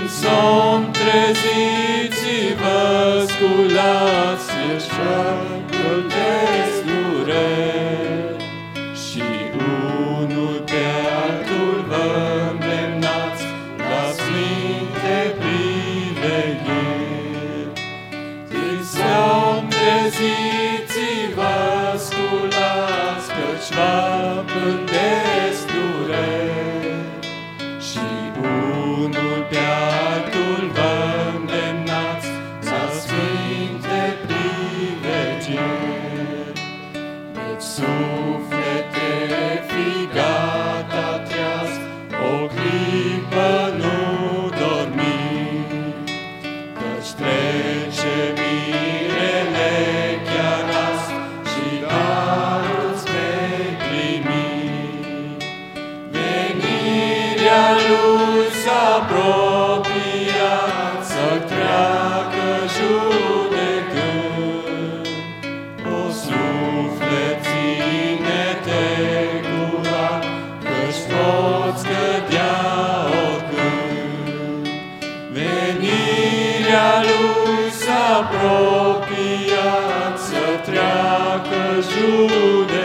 somn treziți-vă, sculați așa îl desdureri, și unul pe altul vă îndemnați la sfinte privegheri. Din somn treziți-vă, sculați, căci va pândeți dureri, și unul pe altul vă îndemnați la sfinte privegheri. Deci suflete, fi gata treaz, o clipă nu dormi, căci trece mirele chiar azi și darul-ți vei primi. Venirea lui s-a apropiat, să treacă judecând. O suflet, ține-te curat, căci poți cădea oricând. Venirea lui s-a apropiat, să treacă judecând.